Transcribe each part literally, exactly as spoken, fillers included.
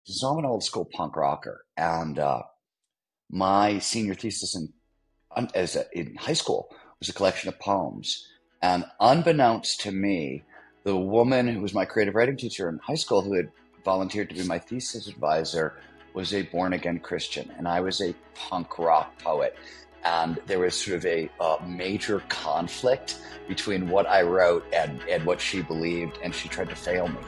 So I'm an old school punk rocker, and uh, my senior thesis in as a, in high school was a collection of poems. And unbeknownst to me, the woman who was my creative writing teacher in high school, who had volunteered to be my thesis advisor, was a born again Christian, and I was a punk rock poet. And there was sort of a uh, major conflict between what I wrote and, and what she believed, and she tried to fail me.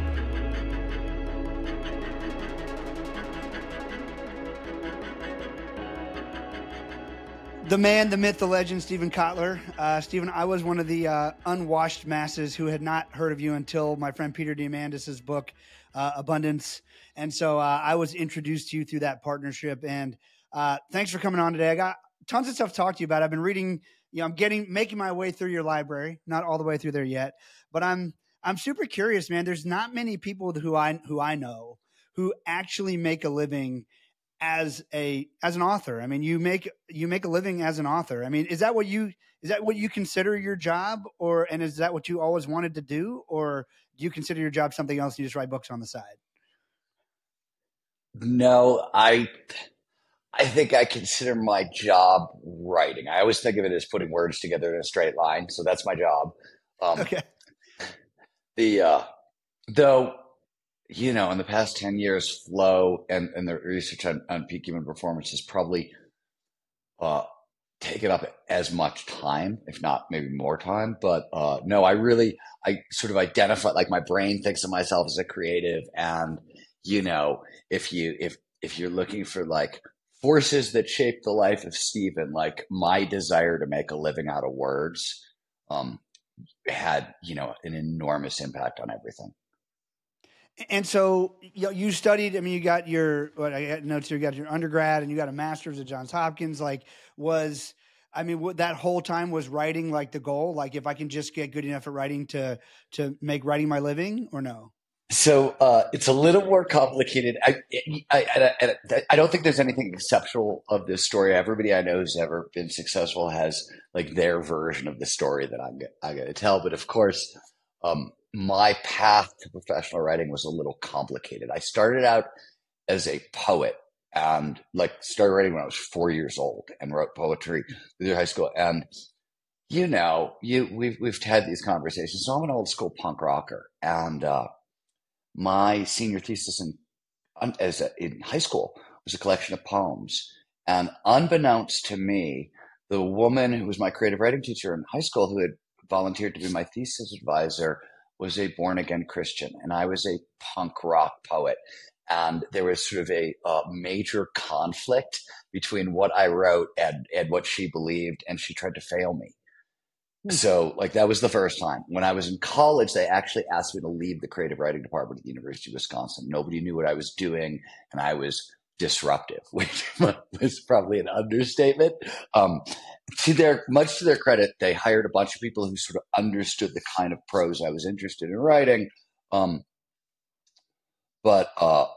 The man, the myth, the legend, Stephen Kotler. Uh, Stephen, I was one of the uh, unwashed masses who had not heard of you until my friend Peter Diamandis' book, uh, Abundance. And so uh, I was introduced to you through that partnership. And uh, thanks for coming on today. I got tons of stuff to talk to you about. I've been reading, you know, I'm getting, making my way through your library, not all the way through there yet, but I'm, I'm super curious, man. There's not many people who I, who I know who actually make a living as a as an author. I mean, you make you make a living as an author. I mean, is that what you is that what you consider your job, or and is that what you always wanted to do, or do you consider your job something else and you just write books on the side? No, I I think I consider my job writing. I always think of it as putting words together in a straight line, so that's my job. Um, Okay. the uh, though you know, in the past ten years, flow and, and the research on, on peak human performance has probably uh, taken up as much time, if not maybe more time. But uh, no, I really, I sort of identify, like my brain thinks of myself as a creative. And, you know, if you, if, if you're looking for like forces that shape the life of Stephen, like my desire to make a living out of words, um, had, you know, an enormous impact on everything. And so you know, you studied. I mean, you got your what I got notes here. You got your undergrad, and you got a master's at Johns Hopkins. Like, was I mean, what, that whole time was writing like the goal? Like, if I can just get good enough at writing to to make writing my living, or no? So uh, it's a little more complicated. I, I, I, I, I don't think there's anything exceptional of this story. Everybody I know who's ever been successful has like their version of the story that I'm, I'm going to tell. But of course, um, my path to professional writing was a little complicated. I started out as a poet and like started writing when I was four years old and wrote poetry through high school. And you know, you we've we've had these conversations. So I'm an old school punk rocker, and uh, my senior thesis in as a, in high school was a collection of poems. And unbeknownst to me, the woman who was my creative writing teacher in high school, who had volunteered to be my thesis advisor, was a born again Christian, and I was a punk rock poet. And there was sort of a, uh major conflict between what I wrote and, and what she believed, and she tried to fail me. So, like, that was the first time. When I was in college, they actually asked me to leave the creative writing department at the University of Wisconsin. Nobody knew what I was doing, and I was disruptive, which was probably an understatement. Um, to their much to their credit, they hired a bunch of people who sort of understood the kind of prose I was interested in writing. Um, but uh,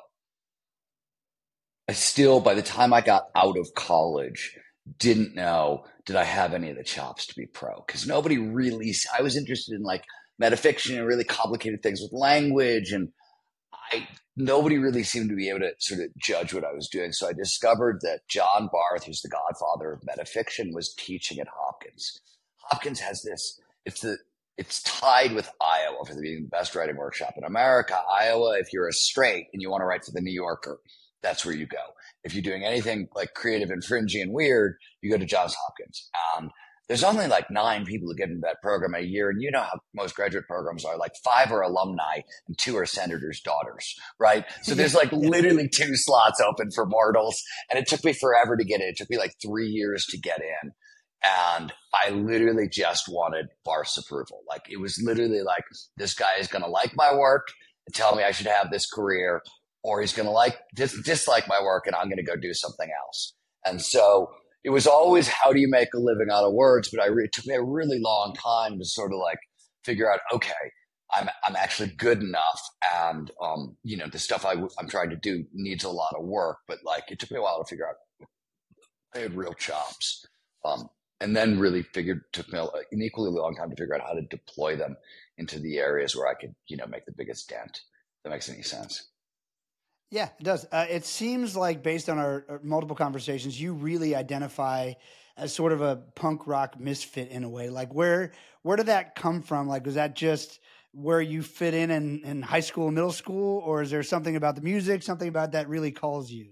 I still, by the time I got out of college, didn't know did I have any of the chops to be pro, because nobody really. I was interested in like metafiction and really complicated things with language, and I nobody really seemed to be able to sort of judge what I was doing. So I discovered that John Barth, who's the godfather of metafiction, was teaching at Hopkins. Hopkins has this. It's the it's tied with Iowa for being the best writing workshop in America. Iowa, if you're a straight and you want to write for the New Yorker, that's where you go. If you're doing anything like creative and fringy and weird, you go to Johns Hopkins. Um, there's only like nine people who get into that program a year. And you know how most graduate programs are, like five are alumni and two are senators' daughters, right? So Yeah, there's like yeah. literally two slots open for mortals. And it took me forever to get in. It took me like three years to get in. And I literally just wanted Barth's approval. Like it was literally like, this guy is going to like my work and tell me I should have this career, or he's going to like dis- dislike my work and I'm going to go do something else. And so it was always, how do you make a living out of words? But I re- it took me a really long time to sort of like figure out, okay, I'm I'm actually good enough, and um, you know, the stuff I w- I'm trying to do needs a lot of work. But like, it took me a while to figure out I had real chops, um, and then really figured took me an equally long time to figure out how to deploy them into the areas where I could, you know, make the biggest dent. If that makes any sense. Yeah, it does. Uh, it seems like based on our, our multiple conversations, you really identify as sort of a punk rock misfit in a way. Like where where did that come from? Like was that just where you fit in, in in high school and middle school, or is there something about the music, something about that really calls you?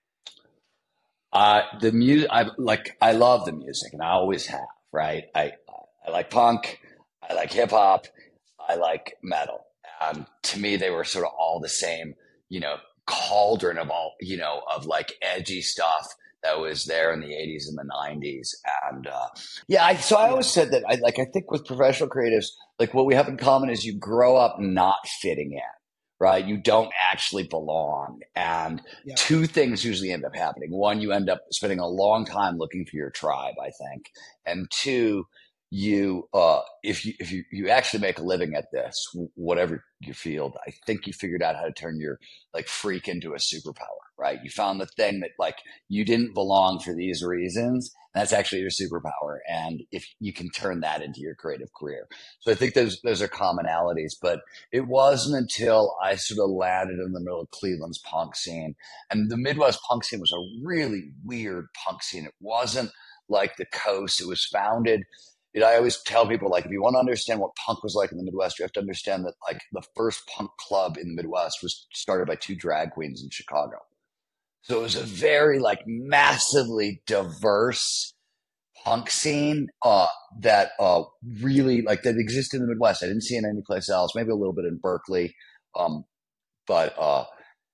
Uh, the music, I like, I love the music and I always have, right? I, I like punk. I like hip hop. I like metal. Um, to me, they were sort of all the same, you know, cauldron of all, you know, of like edgy stuff that was there in the eighties and the nineties. And, uh, yeah, I, so I always Yeah, said that I like, I think with professional creatives, like what we have in common is you grow up not fitting in, right? You don't actually belong. And yeah, two things usually end up happening. One, you end up spending a long time looking for your tribe, I think. And two, you uh if you if you you actually make a living at this, whatever your field, I think you figured out how to turn your like freak into a superpower, right? You found the thing that like you didn't belong for these reasons. That's actually your superpower. And if you can turn that into your creative career. So I think those those are commonalities. But it wasn't until I sort of landed in the middle of Cleveland's punk scene. And the Midwest punk scene was a really weird punk scene. It wasn't like the coast. It was founded. You know, I always tell people like if you want to understand what punk was like in the Midwest, you have to understand that like the first punk club in the Midwest was started by two drag queens in Chicago. So it was a very like massively diverse punk scene uh, that uh, really like that existed in the Midwest. I didn't see it anyplace else. Maybe a little bit in Berkeley, um, but uh,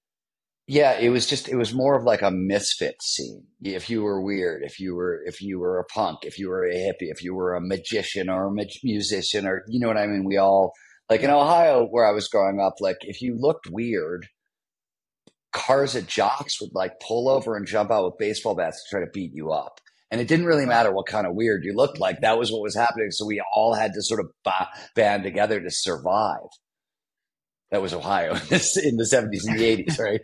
yeah, it was just it was more of like a misfit scene. If you were weird, if you were if you were a punk, if you were a hippie, if you were a magician or a mag- musician, or you know what I mean. We all like in yeah. Ohio where I was growing up. Like if you looked weird, cars at jocks would like pull over and jump out with baseball bats to try to beat you up. And it didn't really Wow. matter what kind of weird you looked like. That was what was happening. So we all had to sort of ba- band together to survive. That was Ohio in the, in the seventies and the eighties, right?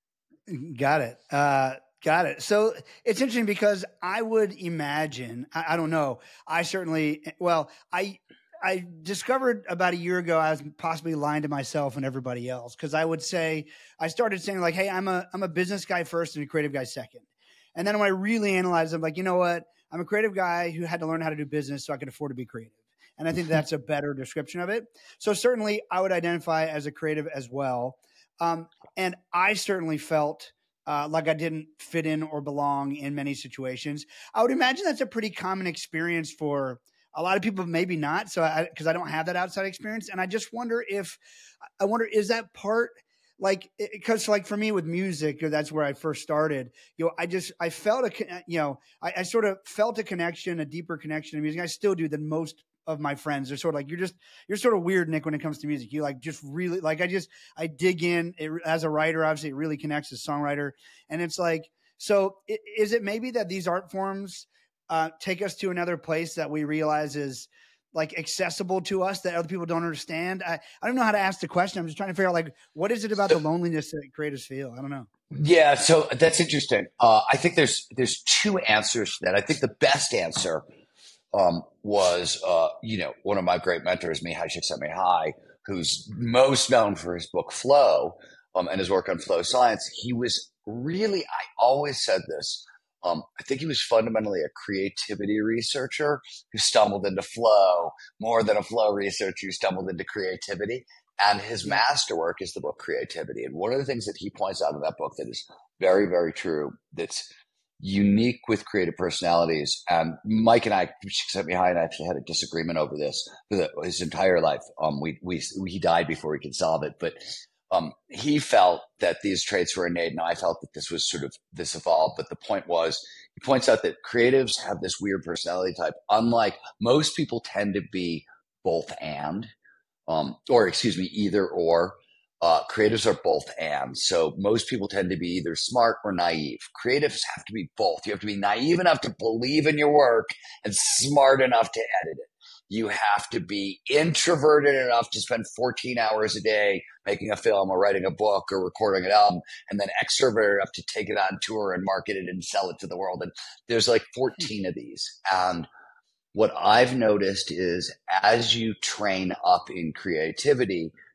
Got it. Uh, got it. So it's interesting because I would imagine, I, I don't know. I certainly, well, I, I discovered about a year ago I was possibly lying to myself and everybody else because I would say I started saying like, "Hey, I'm a I'm a business guy first and a creative guy second." And then when I really analyzed, I'm like, you know what? I'm a creative guy who had to learn how to do business so I could afford to be creative. And I think that's a better description of it. So certainly, I would identify as a creative as well. Um, and I certainly felt uh, like I didn't fit in or belong in many situations. I would imagine that's a pretty common experience for a lot of people, maybe not. So, because I, I don't have that outside experience, and I just wonder if I wonder is that part like because like for me with music, that's where I first started. You know, I just I felt a you know I, I sort of felt a connection, a deeper connection to music. I still do than most of my friends. They're sort of like you're just you're sort of weird, Nick, when it comes to music. You like just really like I just I dig in it, as a writer. Obviously, it really connects as a songwriter, and it's like so. It, is it maybe that these art forms uh, take us to another place that we realize is like accessible to us that other people don't understand? I, I don't know how to ask the question. I'm just trying to figure out like what is it about So, the loneliness that creators feel? I don't know. yeah, so that's interesting. Uh, I think there's there's two answers to that. I think the best answer um, was, uh, you know, one of my great mentors, Mihai Csikszentmihalyi, who's most known for his book Flow um, and his work on flow science. He was really, I always said this. Um, I think he was fundamentally a creativity researcher who stumbled into flow more than a flow researcher who stumbled into creativity. And his Yeah. masterwork is the book Creativity. And one of the things that he points out in that book that is very, very true, that's unique with creative personalities. And Mike and I, Csikszentmihalyi and I actually had a disagreement over this for the, his entire life. Um, we, we, we, he died before we could solve it, but um, he felt that these traits were innate. And I felt that this was sort of this evolved. But the point was, he points out that creatives have this weird personality type. Unlike most people tend to be both and, um, or excuse me, either or. Uh, creatives are both and. So most people tend to be either smart or naive. Creatives have to be both. You have to be naive enough to believe in your work and smart enough to edit it. You have to be introverted enough to spend fourteen hours a day making a film or writing a book or recording an album, and then extroverted enough to take it on tour and market it and sell it to the world. And there's like fourteen of these. And what I've noticed is as you train up in creativity,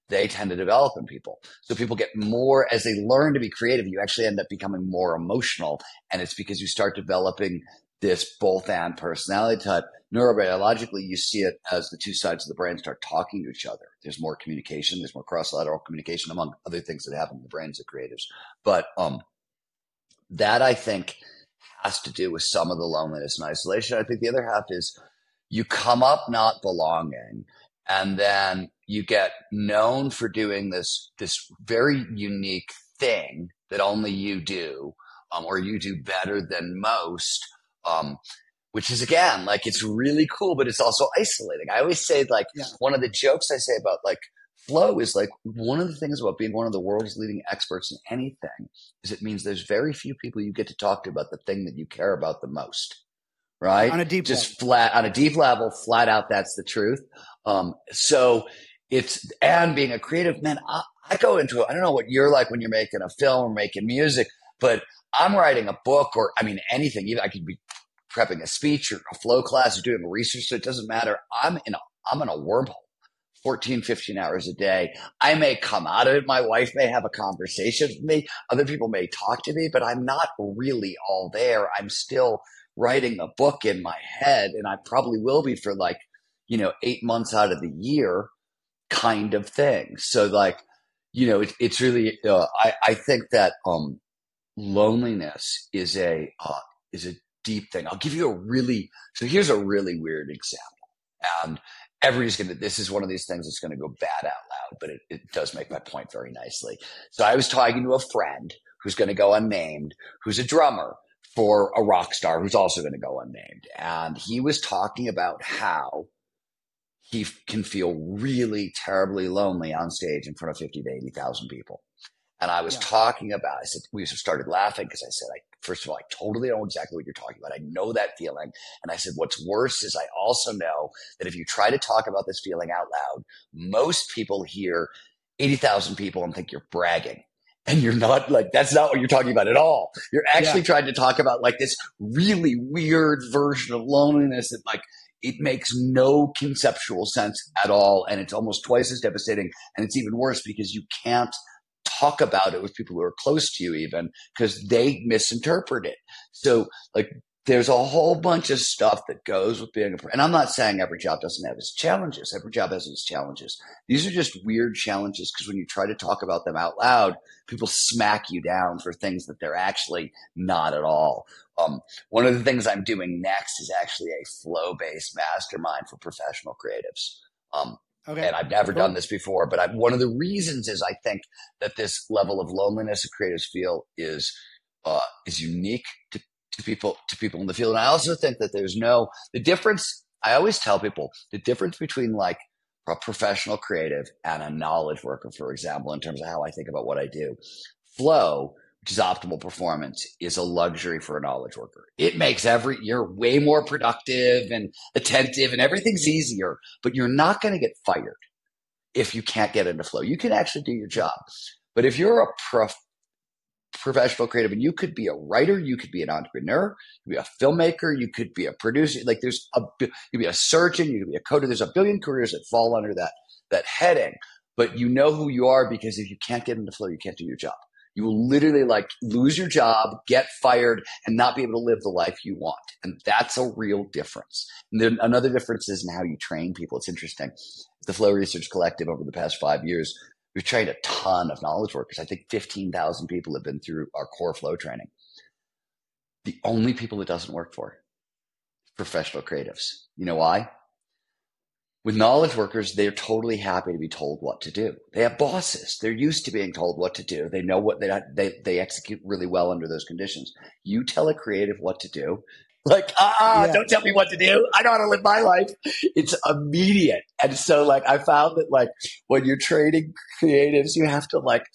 they tend to develop in people. So people get more, as they learn to be creative, you actually end up becoming more emotional. And it's because you start developing this both and personality type. Neurobiologically, you see it as the two sides of the brain start talking to each other. There's more communication. There's more cross-lateral communication, among other things that happen in the brains of creatives. But um, that, I think, has to do with some of the loneliness and isolation. I think the other half is you come up not belonging, and then you get known for doing this, this very unique thing that only you do, um, or you do better than most, um, which is, again, like, it's really cool, but it's also isolating. I always say, like, yeah. one of the jokes I say about, like, flow is, like, one of the things about being one of the world's leading experts in anything is it means there's very few people you get to talk to about the thing that you care about the most. Right? On a deep Just level. flat on a deep level, flat out, that's the truth. Um, so it's, and being a creative, man, I, I go into it. I don't know what you're like when you're making a film or making music, but I'm writing a book, or, I mean, anything. Even I could be prepping a speech or a flow class or doing research. So it doesn't matter. I'm in a, I'm in a wormhole, fourteen, fifteen hours a day. I may come out of it. My wife may have a conversation with me. Other people may talk to me, but I'm not really all there. I'm still writing a book in my head, and I probably will be for, like, you know, eight months out of the year kind of thing. So, like, you know, it, it's really, uh, I, I think that um, loneliness is a, uh, is a deep thing. I'll give you a really, so here's a really weird example. And everybody's going to, this is one of these things that's going to go bad out loud, but it, it does make my point very nicely. So I was talking to a friend who's going to go unnamed, who's a drummer for a rock star who's also going to go unnamed. And he was talking about how he f- can feel really terribly lonely on stage in front of fifty to eighty thousand people. And I was yeah. talking about, I said, we started laughing because I said, I, first of all, I totally know exactly what you're talking about. I know that feeling. And I said, what's worse is I also know that if you try to talk about this feeling out loud, most people hear eighty thousand people and think you're bragging. And you're not, like, that's not what you're talking about at all. You're actually yeah. trying to talk about, like, this really weird version of loneliness that, like, it makes no conceptual sense at all. And it's almost twice as devastating. And it's even worse because you can't talk about it with people who are close to you, even, because they misinterpret it. So, like, there's a whole bunch of stuff that goes with being a, and I'm not saying every job doesn't have its challenges. Every job has its challenges. These are just weird challenges because when you try to talk about them out loud, people smack you down for things that they're actually not at all. Um, one of the things I'm doing next is actually a flow-based mastermind for professional creatives. Um, okay. And I've never cool. done this before, but I, one of the reasons is I think that this level of loneliness that creatives feel is uh, is unique to to people, to people in the field. And I also think that there's no, the difference, I always tell people the difference between, like, a professional creative and a knowledge worker, for example, in terms of how I think about what I do. Flow, which is optimal performance, is a luxury for a knowledge worker. It makes every, you're way more productive and attentive and everything's easier, but you're not going to get fired if you can't get into flow. You can actually do your job. But if you're a prof, professional creative, and you could be a writer, you could be an entrepreneur, you could be a filmmaker, you could be a producer, like there's a, you could be a surgeon, you could be a coder. There's a billion careers that fall under that, that heading, but you know who you are because if you can't get into flow, you can't do your job. You will literally, like, lose your job, get fired, and not be able to live the life you want. And that's a real difference. And then another difference is in how you train people. It's interesting. The Flow Research Collective over the past five years, we've trained a ton of knowledge workers. I think fifteen thousand people have been through our core flow training. The only people it doesn't work for is professional creatives. You know why? With knowledge workers, they're totally happy to be told what to do. They have bosses. They're used to being told what to do. They know what they they they execute really well under those conditions. You tell a creative what to do, like, ah, yeah. Don't tell me what to do. I know how to live my life. It's immediate. And so, like, I found that, like, when you're training creatives, you have to, like,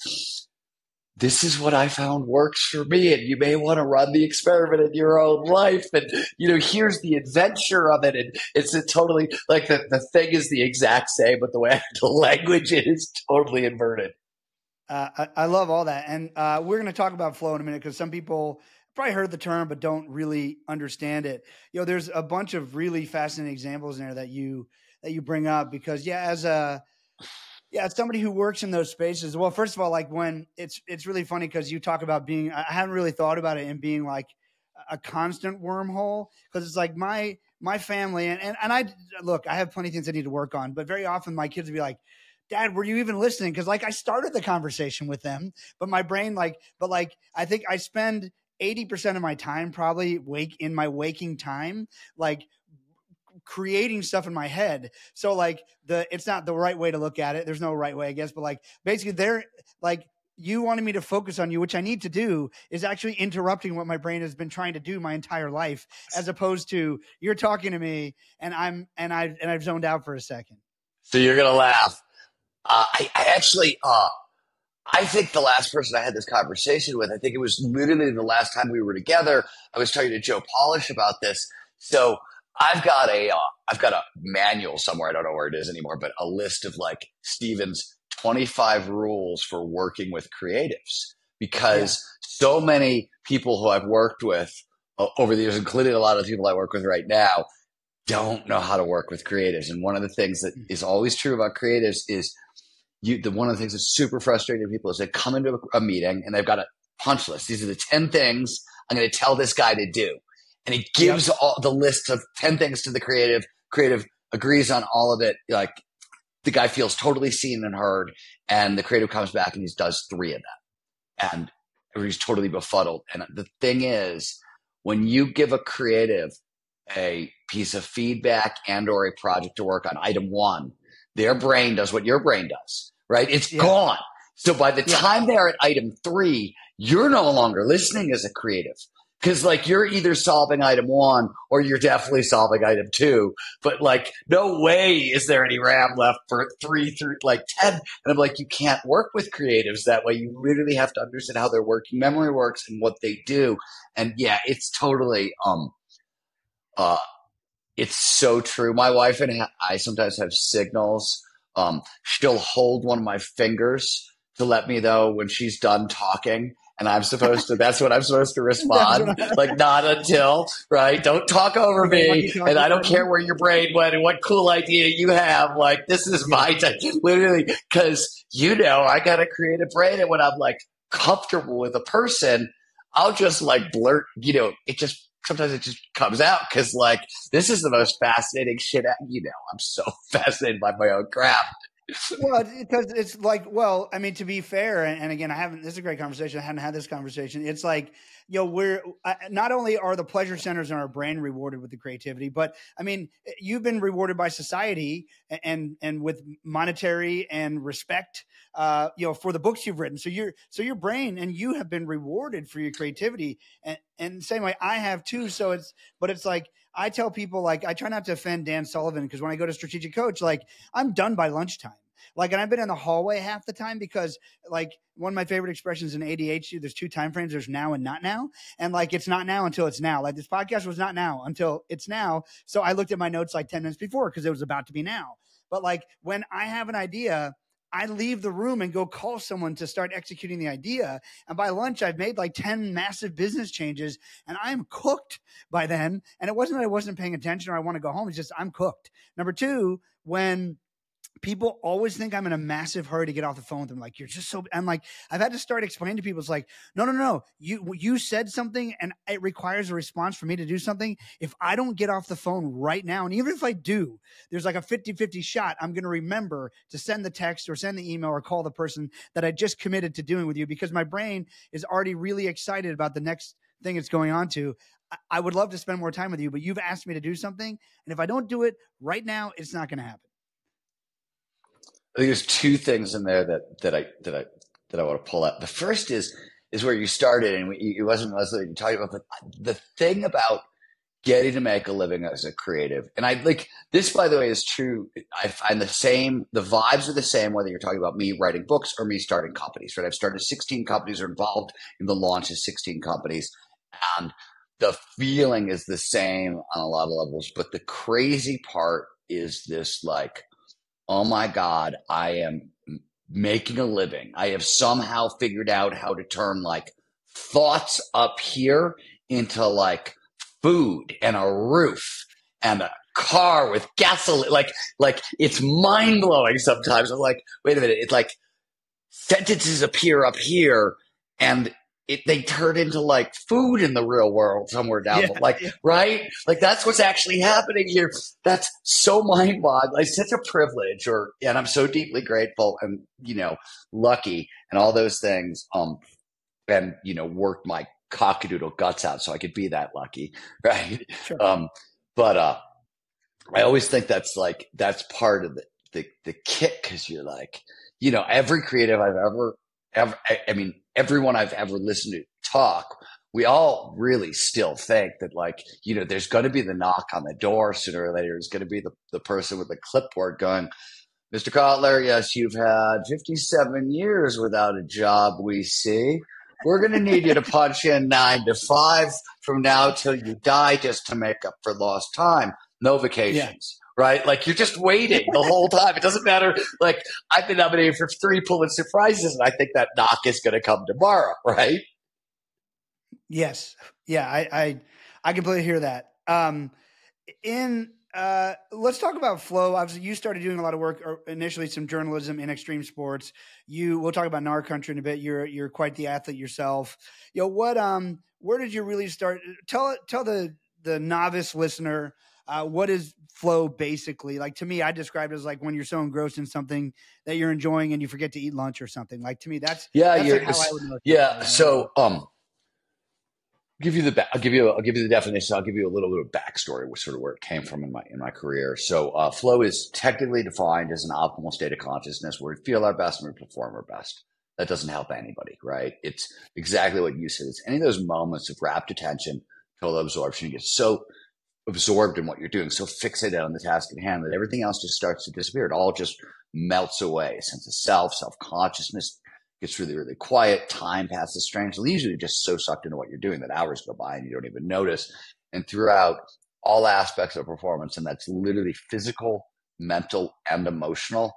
this is what I found works for me. And you may want to run the experiment in your own life. And, you know, here's the adventure of it. And it's a totally, like, the, the thing is the exact same, but the way the language is totally inverted. Uh, I, I love all that. And uh, we're going to talk about flow in a minute because some people probably heard the term but don't really understand it. You know, there's a bunch of really fascinating examples in there that you that you bring up because, yeah, as a Yeah, as somebody who works in those spaces. Well, first of all, like when it's it's really funny because you talk about being. I haven't really thought about it and being like a constant wormhole because it's like my my family and, and and I look. I have plenty of things I need to work on, but very often my kids will be like, "Dad, were you even listening?" Because like I started the conversation with them, but my brain like, but like I think I spend eighty percent of my time probably wake in my waking time, like creating stuff in my head. So like the, it's not the right way to look at it. There's no right way, I guess, but like basically they're like, you wanted me to focus on you, which I need to do is actually interrupting what my brain has been trying to do my entire life, as opposed to you're talking to me and I'm, and I, and I've zoned out for a second. So you're going to laugh. Uh, I, I actually, uh, I think the last person I had this conversation with, I think it was literally the last time we were together. I was talking to Joe Polish about this. So I've got a, uh, I've got a manual somewhere. I don't know where it is anymore, but a list of like Steven's twenty-five rules for working with creatives, because yeah. so many people who I've worked with uh, over the years, including a lot of the people I work with right now, don't know how to work with creatives. And one of the things that is always true about creatives is you, the, one of the things that's super frustrating to people is they come into a, a meeting and they've got a punch list. These are the ten things I'm going to tell this guy to do. And he gives yep. all the list of ten things to the creative. Creative agrees on all of it. Like the guy feels totally seen and heard, and the creative comes back and he does three of them, and he's totally befuddled. And the thing is, when you give a creative a piece of feedback and or a project to work on, item one, their brain does what your brain does, right? It's yeah. gone. So by the yeah. time they're at item three, you're no longer listening as a creative. Because, like, you're either solving item one or you're definitely solving item two. But, like, no way is there any RAM left for three through, like, ten. And I'm like, you can't work with creatives that way. You literally have to understand how their working memory works and what they do. And, yeah, it's totally um, – uh, it's so true. My wife and I sometimes have signals. Um, she'll hold one of my fingers to let me know when she's done talking. And I'm supposed to, that's what I'm supposed to respond. Like, not until, right? Don't talk over me. And I don't care where your brain went and what cool idea you have. Like, this is my time. Literally, because, you know, I got to create a brain. And when I'm like comfortable with a person, I'll just like blurt, you know, it just, sometimes it just comes out because like, this is the most fascinating shit. You know, I'm so fascinated by my own craft. Well, because it's like, well, I mean, to be fair, and, and again, I haven't, this is a great conversation. I hadn't had this conversation. It's like, you know, we're uh, not only are the pleasure centers in our brain rewarded with the creativity, but I mean, you've been rewarded by society and, and with monetary and respect, uh, you know, for the books you've written. So your, so your brain and you have been rewarded for your creativity, and, and the same way I have too. So it's, but it's like, I tell people, like, I try not to offend Dan Sullivan because when I go to Strategic Coach, like, I'm done by lunchtime. Like, and I've been in the hallway half the time because, like, one of my favorite expressions in A D H D, there's two time frames. There's now and not now. And, like, it's not now until it's now. Like, this podcast was not now until it's now. So I looked at my notes like ten minutes before because it was about to be now. But, like, when I have an idea, I leave the room and go call someone to start executing the idea. And by lunch, I've made like ten massive business changes and I'm cooked by then. And it wasn't that I wasn't paying attention or I want to go home. It's just I'm cooked. Number two, when people always think I'm in a massive hurry to get off the phone with them. Like, you're just so, I'm like, I've had to start explaining to people. It's like, no, no, no, you, you said something and it requires a response for me to do something. If I don't get off the phone right now, and even if I do, there's like a fifty fifty shot, I'm going to remember to send the text or send the email or call the person that I just committed to doing with you, because my brain is already really excited about the next thing it's going on to. I would love to spend more time with you, but you've asked me to do something. And if I don't do it right now, it's not going to happen. I think there's two things in there that, that I that I that I want to pull out. The first is is where you started, and it wasn't Leslie you talking about, but the thing about getting to make a living as a creative. And I like this, by the way, is true. I find the same, the vibes are the same, whether you're talking about me writing books or me starting companies, right? I've started sixteen companies, or involved in the launch of sixteen companies, and the feeling is the same on a lot of levels. But the crazy part is this, like, oh my God, I am making a living. I have somehow figured out how to turn like thoughts up here into like food and a roof and a car with gasoline. Like, like it's mind blowing sometimes. I'm like, wait a minute. It's like sentences appear up here and it, they turn into like food in the real world somewhere down. Yeah, like, yeah. right? Like that's what's actually happening here. That's so mind boggling. It's such a privilege, or and I'm so deeply grateful and you know lucky and all those things. Um, and you know worked my cockadoodle guts out so I could be that lucky, right? Sure. Um, but uh, I always think that's like that's part of the the, the kick because you're like, you know, every creative I've ever ever I, I mean, everyone I've ever listened to talk, we all really still think that like, you know, there's going to be the knock on the door sooner or later. There's going to be the, the person with the clipboard going, Mister Kotler, yes, you've had fifty-seven years without a job, we see. We're going to need you to punch in nine to five from now till you die just to make up for lost time. No vacations, yeah. Right? Like you're just waiting the whole time. It doesn't matter. Like I've been nominated for three Pulitzer Prizes and I think that knock is going to come tomorrow, right? Yes. Yeah, I, I, I completely hear that. Um, in uh, let's talk about flow. Obviously, you started doing a lot of work, or initially some journalism in extreme sports. You, we'll talk about N A R Country in a bit. You're you're quite the athlete yourself. You know what? Um, where did you really start? Tell tell the the novice listener uh, what is flow basically. Like to me, I describe it as like when you're so engrossed in something that you're enjoying and you forget to eat lunch or something. Like to me, that's yeah, that's you're, like how I would know. Yeah. So um. Give you the I'll give you I'll give you the definition. I'll give you a little bit of backstory, which sort of where it came from in my in my career. So, uh, flow is technically defined as an optimal state of consciousness where we feel our best and we perform our best. That doesn't help anybody, right? It's exactly what you said. It's any of those moments of rapt attention, total absorption. You get so absorbed in what you're doing, so fixated on the task at hand that everything else just starts to disappear. It all just melts away. A sense of self, self consciousness. Gets really, really quiet. Time passes strangely. Usually, you're just so sucked into what you're doing that hours go by and you don't even notice. And throughout all aspects of performance, and that's literally physical, mental, and emotional,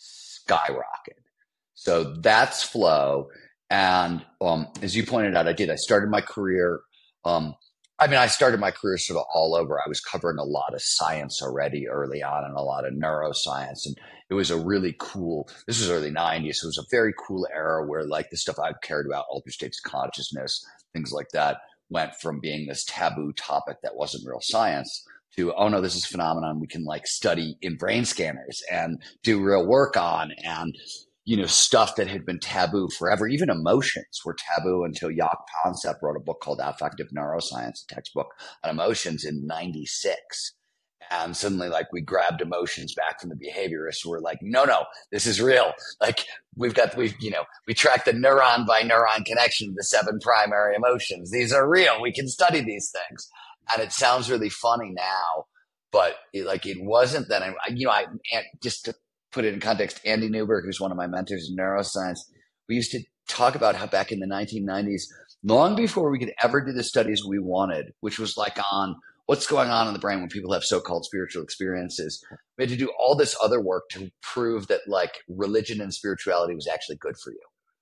skyrocket. So that's flow. And um, as you pointed out, I did. I started my career. Um, I mean, I started my career sort of all over. I was covering a lot of science already early on and a lot of neuroscience. And it was a really cool, this was early nineties. So it was a very cool era where like the stuff I've cared about, altered states of consciousness, things like that, went from being this taboo topic that wasn't real science to, oh no, this is a phenomenon we can like study in brain scanners and do real work on. And you know, stuff that had been taboo forever. Even emotions were taboo until Jaak Panksepp wrote a book called Affective Neuroscience, a textbook on emotions in ninety-six. And suddenly, like, we grabbed emotions back from the behaviorists. We're like, no, no, this is real. Like, we've got, we've, you know, we track the neuron by neuron connection to the seven primary emotions. These are real. We can study these things. And it sounds really funny now, but it, like, it wasn't then. I, you know, I just to put it in context, Andy Newberg, who's one of my mentors in neuroscience, we used to talk about how back in the nineteen nineties, long before we could ever do the studies we wanted, which was like on what's going on in the brain when people have so-called spiritual experiences, we had to do all this other work to prove that like religion and spirituality was actually good for you.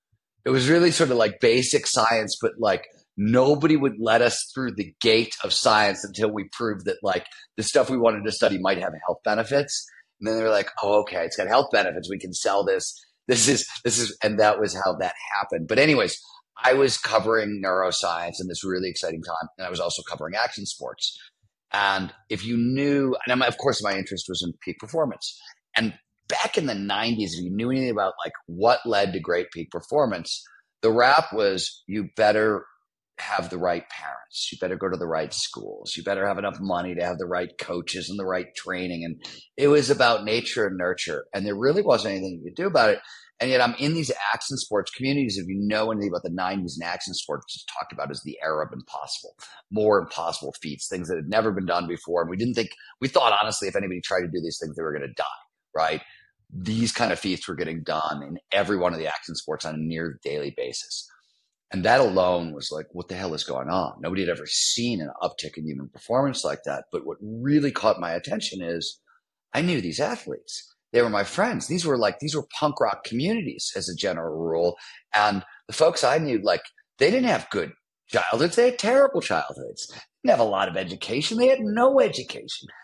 It was really sort of like basic science, but like nobody would let us through the gate of science until we proved that like the stuff we wanted to study might have health benefits. And then they were like, oh, okay, it's got health benefits. We can sell this. This is, this is, and that was how that happened. But anyways, I was covering neuroscience in this really exciting time. And I was also covering action sports. And if you knew, and I'm, of course, my interest was in peak performance. And back in the nineties, if you knew anything about like what led to great peak performance, the rap was you better have the right parents. You better go to the right schools. You better have enough money to have the right coaches and the right training. And it was about nature and nurture. And there really wasn't anything you could do about it. And yet I'm in these action sports communities. If you know anything about the nineties and action sports, it's talked about as the era of impossible, more impossible feats, things that had never been done before. And we didn't think, we thought honestly, if anybody tried to do these things, they were going to die, right? These kind of feats were getting done in every one of the action sports on a near daily basis. And that alone was like, what the hell is going on? Nobody had ever seen an uptick in human performance like that. But what really caught my attention is I knew these athletes. They were my friends. These were like, these were punk rock communities as a general rule. And the folks I knew, like, they didn't have good childhoods. They had terrible childhoods. They didn't have a lot of education. They had no education.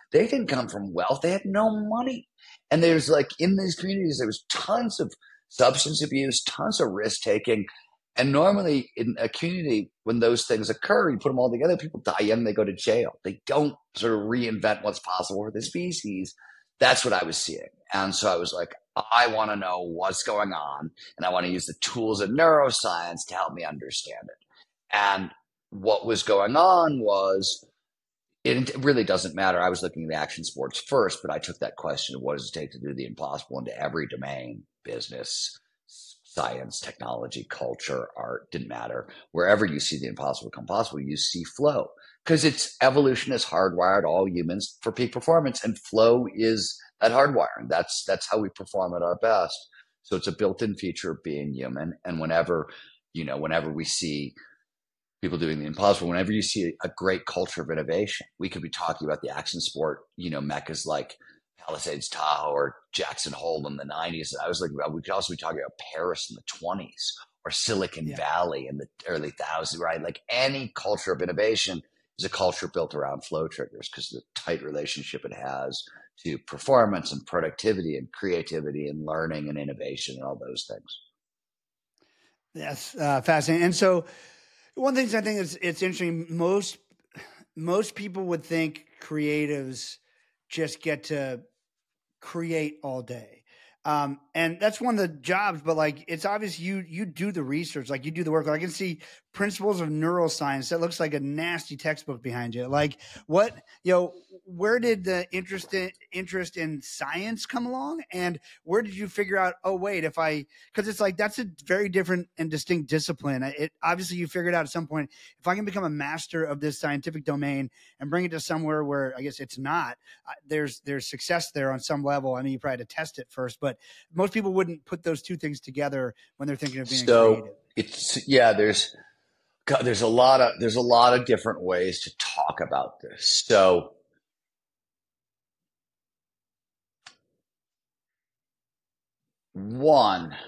They didn't come from wealth. They had no money. And there's like in these communities, there was tons of substance abuse, tons of risk taking. And normally in a community, when those things occur, you put them all together, people die young, they go to jail. They don't sort of reinvent what's possible for the species. That's what I was seeing. And so I was like, I want to know what's going on, and I want to use the tools of neuroscience to help me understand it. And what was going on was, it really doesn't matter. I was looking at action sports first, but I took that question of what does it take to do the impossible into every domain, business, science, technology, culture, art, didn't matter. Wherever you see the impossible become possible, you see flow, because it's evolution is hardwired all humans for peak performance, and flow is that hardwiring. That's that's how we perform at our best. So it's a built-in feature of being human. And whenever, you know, whenever we see people doing the impossible, whenever you see a great culture of innovation, we could be talking about the action sport, you know, meccas like Palisades, Tahoe, or Jackson Hole in the nineties. I was like, we could also be talking about Paris in the twenties, or Silicon yeah. Valley in the early thousands, right? Like any culture of innovation is a culture built around flow triggers, because the tight relationship it has to performance and productivity and creativity and learning and innovation and all those things. That's uh, fascinating. And so one thing I think is it's interesting. Most most people would think creatives just get to create all day. Um, and that's one of the jobs, but like, it's obvious you, you do the research, like you do the work. Like I can see Principles of Neuroscience. That looks like a nasty textbook behind you. Like what, you know, where did the interest in, interest in science come along? And where did you figure out, oh, wait, if I, cause it's like, that's a very different and distinct discipline. It obviously you figured out at some point, if I can become a master of this scientific domain and bring it to somewhere where I guess it's not, uh, there's, there's success there on some level. I mean, you probably had to test it first, but most people wouldn't put those two things together when they're thinking of being so creative. It's, yeah, there's, God, there's a lot of, there's a lot of different ways to talk about this. So one,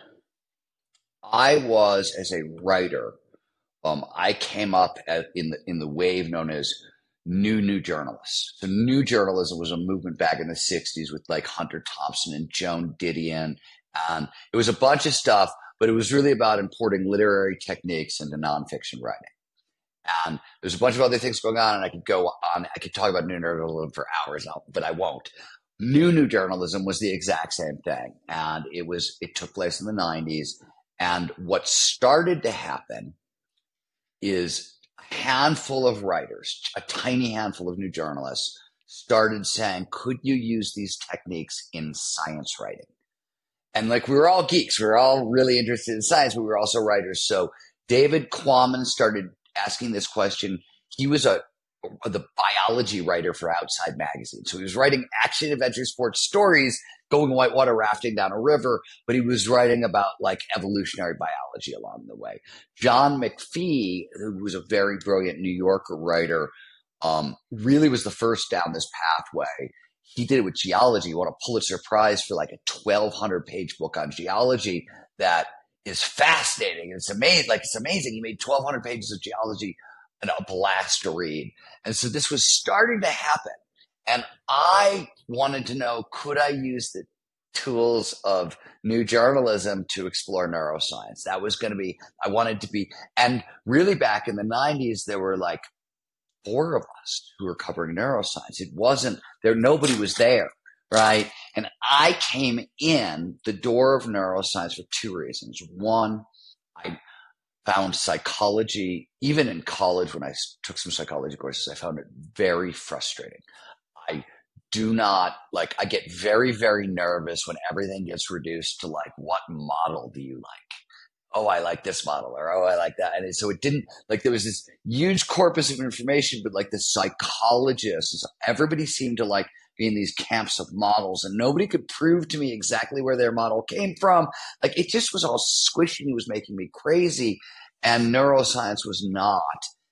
I was as a writer, um, I came up at, in the, in the wave known as new, new journalists. So new journalism was a movement back in the sixties with like Hunter Thompson and Joan Didion. And it was a bunch of stuff, but it was really about importing literary techniques into nonfiction writing. And there's a bunch of other things going on, and I could go on. I could talk about new journalism for hours, but I won't. New new journalism was the exact same thing, and it was it took place in the nineties. And what started to happen is a handful of writers, a tiny handful of new journalists, started saying, "Could you use these techniques in science writing?" And like we were all geeks, we were all really interested in science, but we were also writers. So David Quammen started asking this question. He was a the biology writer for Outside Magazine. So he was writing action adventure sports stories, going whitewater rafting down a river, but he was writing about like evolutionary biology along the way. John McPhee, who was a very brilliant New Yorker writer, um, really was the first down this pathway. He did it with geology. He won a Pulitzer Prize for like a twelve hundred page book on geology that is fascinating. It's amazing. Like it's amazing. He made twelve hundred pages of geology and a blast to read. And so this was starting to happen. And I wanted to know, could I use the tools of new journalism to explore neuroscience? That was going to be, I wanted to be, and really back in the nineties, there were like four of us who were covering neuroscience. It wasn't there. Nobody was there. Right. And I came in the door of neuroscience for two reasons. One, I found psychology, even in college, when I took some psychology courses, I found it very frustrating. I do not like, I get very, very nervous when everything gets reduced to like, what model do you like? Oh, I like this model, or oh, I like that. And so it didn't like there was this huge corpus of information, but like the psychologists, everybody seemed to like be in these camps of models, and nobody could prove to me exactly where their model came from. Like it just was all squishy. It was making me crazy, and neuroscience was not.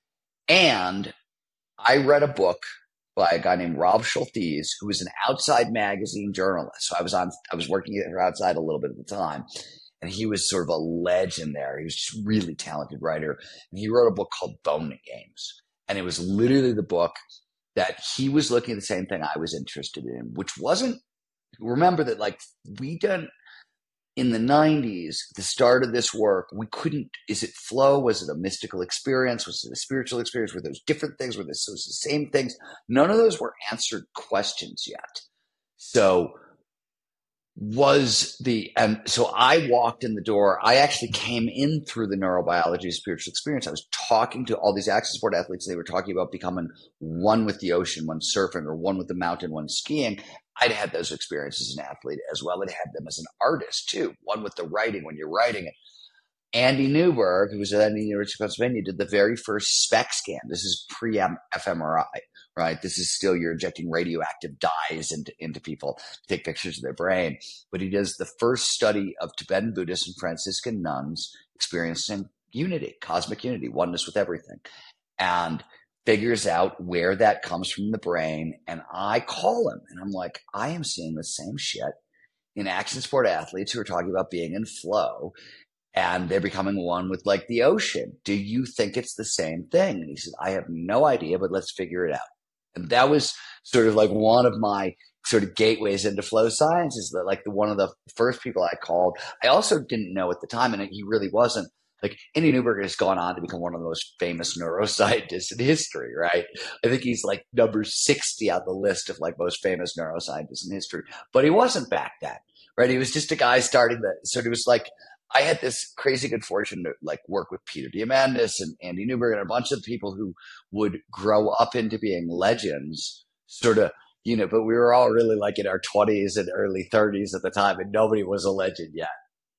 And I read a book by a guy named Rob Schultes, who was an Outside Magazine journalist. So I was on, I was working for Outside a little bit at the time. And he was sort of a legend there. He was just a really talented writer. And he wrote a book called Bone Games. And it was literally the book that he was looking at the same thing I was interested in, which wasn't, remember that like we done in the nineties, the start of this work, we couldn't, is it flow? Was it a mystical experience? Was it a spiritual experience? Were those different things? Were those the same things? None of those were answered questions yet. So was the, and so I walked in the door. I actually came in through the neurobiology of spiritual experience. I was talking to all these action sport athletes. They were talking about becoming one with the ocean, one surfing, or one with the mountain, one skiing. I'd had those experiences as an athlete as well. I'd had them as an artist too. One with the writing, when you're writing it. Andy Newberg, who was at the University of Pennsylvania, did the very first SPECT scan. This is pre-fMRI, right? This is still, you're injecting radioactive dyes into, into people to take pictures of their brain. But he does the first study of Tibetan Buddhists and Franciscan nuns experiencing unity, cosmic unity, oneness with everything. And figures out where that comes from in the brain. And I call him and I'm like, I am seeing the same shit in action sport athletes who are talking about being in flow and they're becoming one with like the ocean. Do you think it's the same thing? And he said, I have no idea, but let's figure it out. And that was sort of like one of my sort of gateways into flow science, is that like the, one of the first people I called. I also didn't know at the time, and he really wasn't, like Andy Newberg has gone on to become one of the most famous neuroscientists in history, right? I think he's like number sixty on the list of like most famous neuroscientists in history. But he wasn't back then, right? He was just a guy starting the, so it was like, I had this crazy good fortune to like work with Peter Diamandis and Andy Newberg and a bunch of people who would grow up into being legends, sort of, you know, but we were all really like in our twenties and early thirties at the time, and nobody was a legend yet.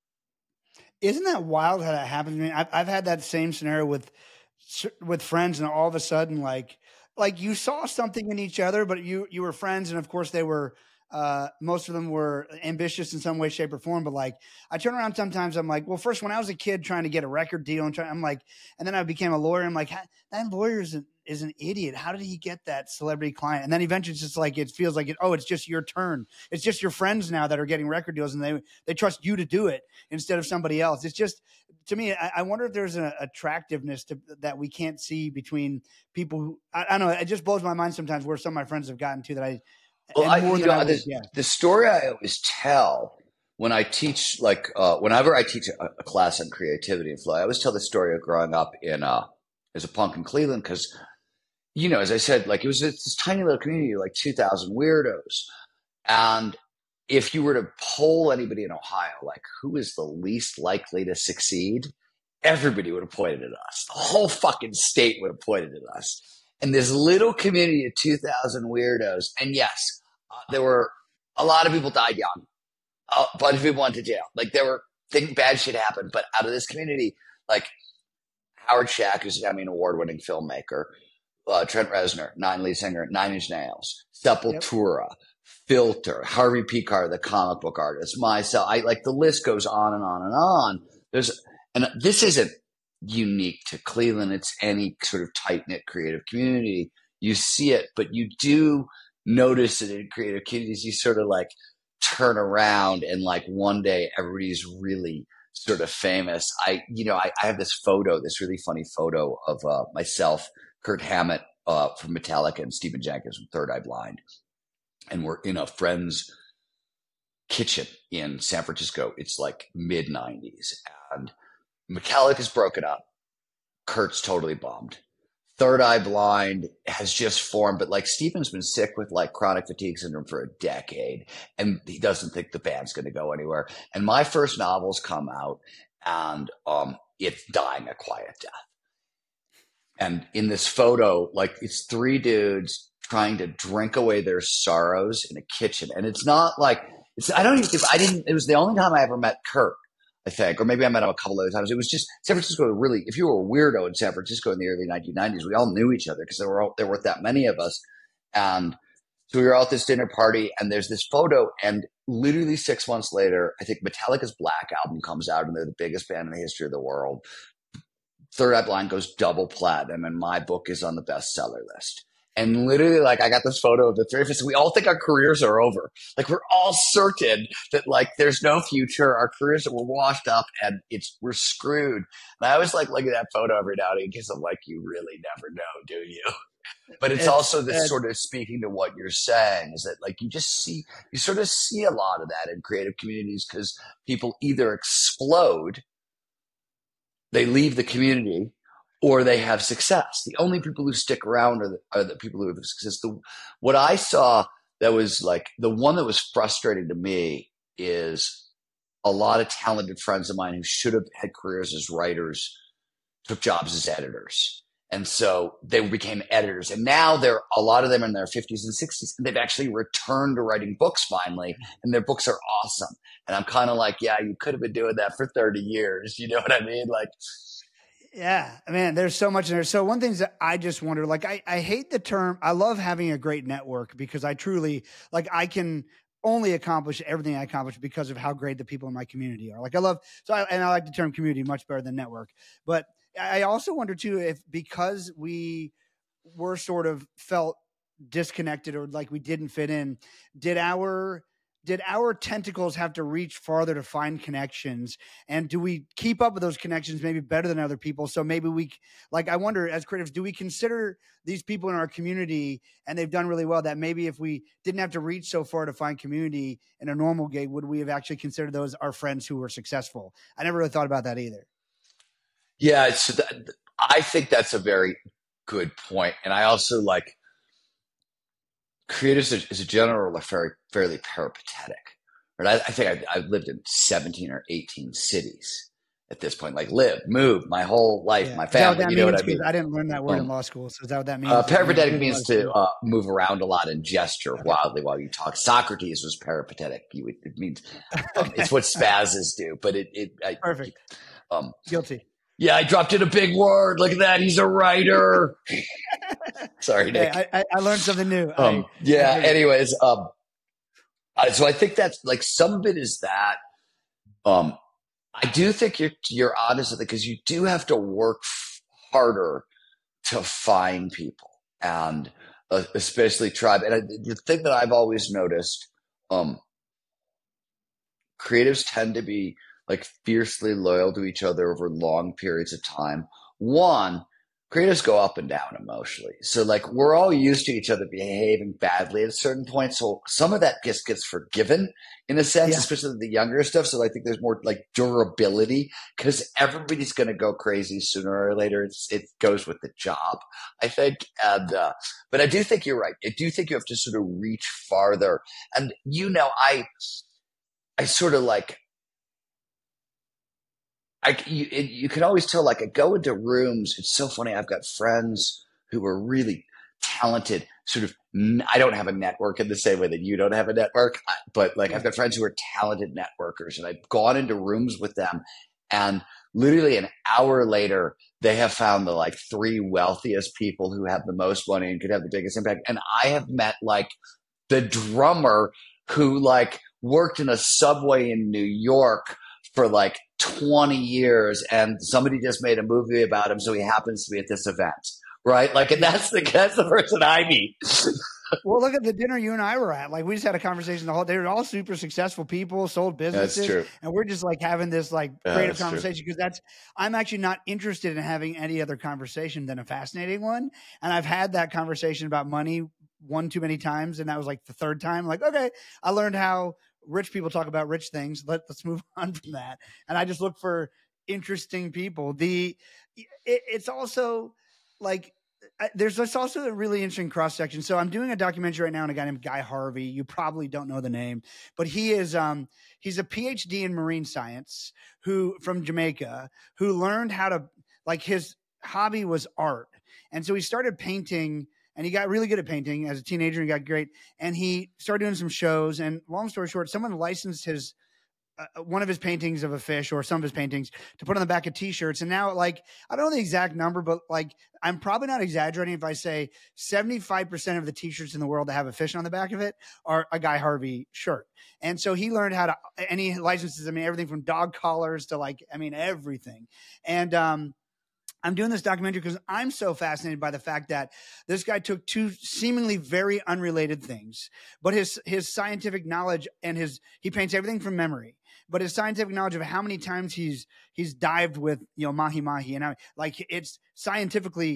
Isn't that wild how that happens to me? I've, I've had that same scenario with with friends, and all of a sudden, like like you saw something in each other, but you you were friends, and of course they were. Uh, most of them were ambitious in some way, shape, or form. But like, I turn around sometimes, I'm like, well, first, when I was a kid trying to get a record deal, and try, I'm like, and then I became a lawyer. I'm like, that lawyer is an, is an idiot. How did he get that celebrity client? And then eventually, it's just like it feels like it. Oh, it's just your turn. It's just your friends now that are getting record deals, and they they trust you to do it instead of somebody else. It's just, to me, I, I wonder if there's an attractiveness to, that we can't see between people who I, I don't know. It just blows my mind sometimes where some of my friends have gotten to that I. Well, I, you know, I was, the, yeah. the story I always tell when I teach, like, uh, whenever I teach a, a class on creativity and flow, I always tell the story of growing up in, uh, as a punk in Cleveland. Cause, you know, as I said, like, it was this tiny little community, like two thousand weirdos. And if you were to poll anybody in Ohio, like, who is the least likely to succeed? Everybody would have pointed at us. The whole fucking state would have pointed at us. And this little community of two thousand weirdos. And yes, uh, there were a lot of people died young. A bunch of people went to jail. Like there were things, bad shit happened. But out of this community, like Howard Shack, who's an Emmy Award-winning filmmaker, uh, Trent Reznor, Nine lead singer, Nine Inch Nails, Sepultura, yep. Filter, Harvey Pekar, the comic book artist, myself. I like the list goes on and on and on. There's, and this isn't unique to Cleveland. It's any sort of tight-knit creative community. You see it, but you do notice it in creative communities. You sort of like turn around and like one day everybody's really sort of famous. I, you know, I, I have this photo, this really funny photo of uh, myself, Kirk Hammett uh, from Metallica, and Stephen Jenkins from Third Eye Blind. And we're in a friend's kitchen in San Francisco. It's like mid nineties, and Metallica's broken up. Kurt's totally bummed. Third Eye Blind has just formed, but like Stephen's been sick with like chronic fatigue syndrome for a decade, and he doesn't think the band's going to go anywhere. And my first novel's come out, and um, it's dying a quiet death. And in this photo, like it's three dudes trying to drink away their sorrows in a kitchen, and it's not like it's. I don't even. I didn't. It was the only time I ever met Kurt, I think, or maybe I met him a couple other times. It was just San Francisco. Really, if you were a weirdo in San Francisco in the early nineteen nineties, we all knew each other because there were all, there weren't that many of us. And so we were all at this dinner party, and there's this photo. And literally six months later, I think Metallica's Black album comes out, and they're the biggest band in the history of the world. Third Eye Blind goes double platinum, and my book is on the bestseller list. And literally, like, I got this photo of the three of us. We all think our careers are over. Like, we're all certain that, like, there's no future. Our careers are washed up, and it's we're screwed. And I always, like, look at that photo every now and again because I'm like, you really never know, do you? But it's It's also this uh, sort of speaking to what you're saying is that like you just see, you sort of see a lot of that in creative communities because people either explode, they leave the community, or they have success. The only people who stick around are the, are the people who have success. The, what I saw that was like the one that was frustrating to me is a lot of talented friends of mine who should have had careers as writers took jobs as editors. And so they became editors. And now they're a lot of them in their fifties and sixties. And they've actually returned to writing books finally. And their books are awesome. And I'm kind of like, yeah, you could have been doing that for thirty years. You know what I mean? Like, yeah, man, there's so much in there. So one thing that I just wonder, like, I, I hate the term. I love having a great network because I truly, like, I can only accomplish everything I accomplish because of how great the people in my community are. Like, I love, so I, and I like the term community much better than network. But I also wonder too, if because we were sort of felt disconnected or like we didn't fit in, did our did our tentacles have to reach farther to find connections? And do we keep up with those connections maybe better than other people? So maybe we, like, I wonder as creatives, do we consider these people in our community and they've done really well that maybe if we didn't have to reach so far to find community in a normal gig, would we have actually considered those our friends who were successful? I never really thought about that either. yeah, it's, I think that's a very good point. And I also like, creatives as a general are very, fairly peripatetic. Right? I, I think I've, I've lived in seventeen or eighteen cities at this point, like live, move my whole life, Yeah. my family. You know what I mean? I didn't learn that word Um, in law school. So is that what that means? Uh, That you peripatetic move a lot means of to cities? uh, move around a lot and gesture Okay. wildly while you talk. Socrates was peripatetic. You would, it means um, it's what spazzes do, but it, it I, Perfect. Um, Guilty. Yeah, I dropped in a big word. Look at that. He's a writer. Sorry, Nick. Hey, I, I learned something new. Um, I, yeah. I anyways, um, uh, so I think that's like some of it is that. Um, I do think you're you're honest with it because you do have to work f- harder to find people, and uh, especially tribe. And I, the thing that I've always noticed, um, creatives tend to be like fiercely loyal to each other over long periods of time. One, creatives go up and down emotionally. So like we're all used to each other behaving badly at a certain point. So some of that gets gets forgiven in a sense, Yeah. especially the younger stuff. So I think there's more like durability because everybody's going to go crazy sooner or later. It's, it goes with the job, I think. And, uh, but I do think you're right. I do think you have to sort of reach farther. And you know, I, I sort of like, I, you, it, you can always tell, like, I go into rooms. It's so funny. I've got friends who are really talented, sort of, I don't have a network in the same way that you don't have a network, but like, I've got friends who are talented networkers, and I've gone into rooms with them, and literally an hour later, they have found the like three wealthiest people who have the most money and could have the biggest impact. And I have met like the drummer who like worked in a subway in New York for like twenty years, and somebody just made a movie about him, so he happens to be at this event, right? Like, and that's the that's the person I meet. Well, look at the dinner you and I were at. Like, we just had a conversation the whole day. They were all super successful people, sold businesses. That's true. And we're just like having this like Yeah, creative that's conversation because that's, I'm actually not interested in having any other conversation than a fascinating one. And I've had that conversation about money one too many times. And that was like the third time. Like, okay, I learned how rich people talk about rich things. Let, let's move on from that. And I just look for interesting people. The, it, it's also like, I, there's this also a really interesting cross section. So I'm doing a documentary right now on a guy named Guy Harvey. You probably don't know the name, but he is um he's a P H D in marine science who from Jamaica who learned how to, like, his hobby was art, and so he started painting. And he got really good at painting as a teenager. He got great, and he started doing some shows. And long story short, someone licensed his. Uh, one of his paintings of a fish or some of his paintings to put on the back of t-shirts. And now, like, I don't know the exact number, but like, I'm probably not exaggerating if I say seventy-five percent of the t-shirts in the world that have a fish on the back of it are a Guy Harvey shirt. And so he learned how to, any licenses, I mean, everything from dog collars to like, I mean, everything. And, um, I'm doing this documentary because I'm so fascinated by the fact that this guy took two seemingly very unrelated things, but his his scientific knowledge and his he paints everything from memory, but his scientific knowledge of how many times he's he's dived with, you know, mahi mahi, and I, like, it's scientifically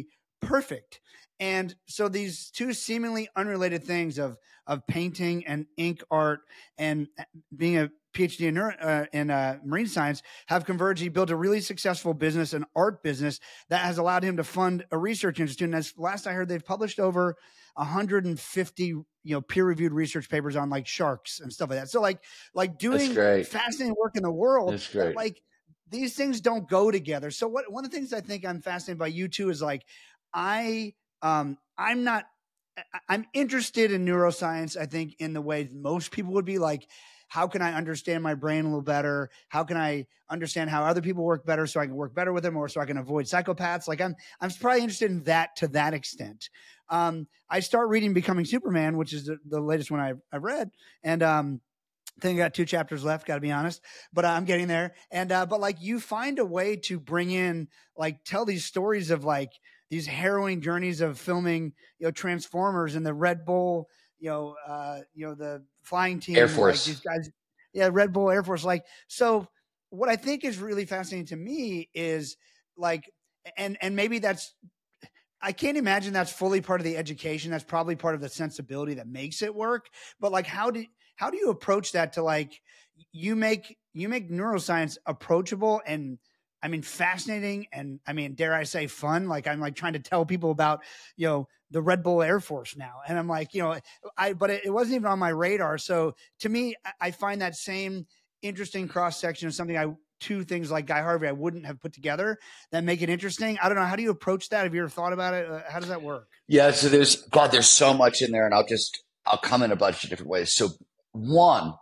perfect. And so these two seemingly unrelated things of of painting and ink art and being a PhD in, neuro, uh, in uh, marine science have converged. He built a really successful business, an art business that has allowed him to fund a research institute. And as last I heard, they've published over one hundred fifty, you know, peer-reviewed research papers on like sharks and stuff like that. So like, like doing fascinating work in the world, That's great. like these things don't go together. So what, one of the things I think I'm fascinated by you too is like, I, um, I'm not, I'm interested in neuroscience. I think in the way most people would be like, how can I understand my brain a little better? How can I understand how other people work better so I can work better with them, or so I can avoid psychopaths? Like I'm, I'm probably interested in that to that extent. Um, I start reading Becoming Superman, which is the, the latest one I, I read. And, um, I think I got two chapters left, got to be honest, but I'm getting there. And, uh, but like you find a way to bring in, like, tell these stories of like these harrowing journeys of filming, you know, Transformers and the Red Bull, you know, uh, you know, the flying team, Air Force, like these guys, yeah, Red Bull Air Force. Like, so what I think is really fascinating to me is like, and, and maybe that's, I can't imagine that's fully part of the education. That's probably part of the sensibility that makes it work. But like, how do, how do you approach that to like, you make, you make neuroscience approachable and, I mean, fascinating. And I mean, dare I say fun? Like I'm like trying to tell people about, you know, the Red Bull Air Force now. And I'm like, you know, I, but it, it wasn't even on my radar. So to me, I, I find that same interesting cross section of something I, two things like Guy Harvey, I wouldn't have put together that make it interesting. I don't know. How do you approach that? Have you ever thought about it? Uh, how does that work? Yeah. So there's, God, there's so much in there, and I'll just, I'll come in a bunch of different ways. So one,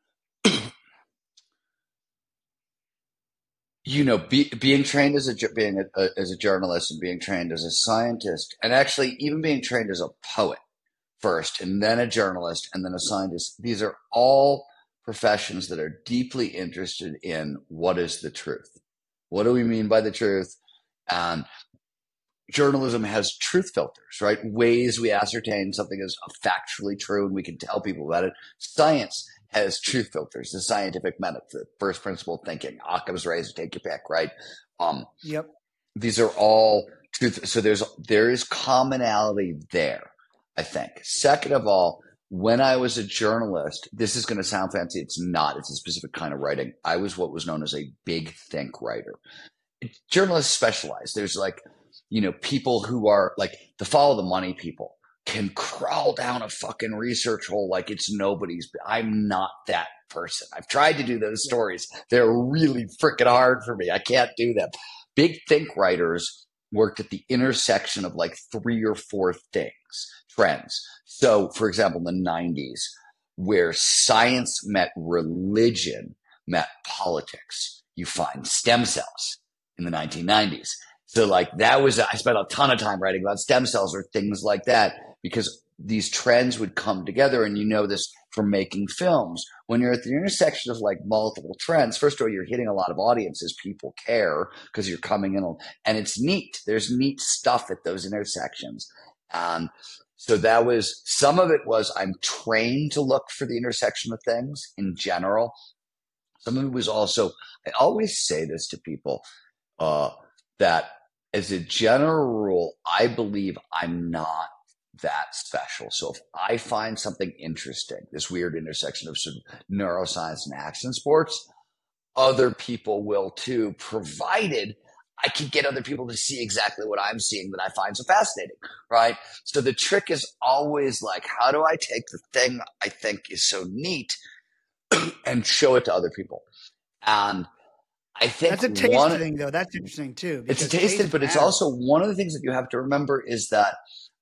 you know, be, being trained as a being a, a, as a journalist and being trained as a scientist, and actually even being trained as a poet first, and then a journalist, and then a scientist. These are all professions that are deeply interested in what is the truth. What do we mean by the truth? And journalism has truth filters, right? Ways we ascertain something is factually true, and we can tell people about it. Science has truth filters, the scientific method, the first principle thinking, Occam's razor, take your pick, right? Um, yep. These are all truth. So there's there is commonality there, I think. Second of all, when I was a journalist, this is going to sound fancy. It's not. It's a specific kind of writing. I was what was known as a big think writer. Journalists specialize. There's like, you know, people who are like the follow the money people can crawl down a fucking research hole like it's nobody's. I'm not that person. I've tried to do those stories. They're really freaking hard for me. I can't do them. Big think writers worked at the intersection of like three or four things, trends. So, for example, in the nineties, where science met religion, met politics, you find stem cells in the nineteen nineties. So like that was, I spent a ton of time writing about stem cells or things like that, because these trends would come together. And you know this from making films. When you're at the intersection of like multiple trends, first of all, you're hitting a lot of audiences. People care because you're coming in, and it's neat. There's neat stuff at those intersections. Um, so that was, some of it was I'm trained to look for the intersection of things in general. Some of it was also, I always say this to people, uh, that as a general rule, I believe I'm not that special. So if I find something interesting, this weird intersection of sort of neuroscience and action sports, other people will too, provided I can get other people to see exactly what I'm seeing that I find so fascinating, right? So the trick is always like, how do I take the thing I think is so neat and show it to other people? And I think that's a taste one, thing, though. That's interesting too. It's a taste thing, but matters. It's also one of the things that you have to remember is that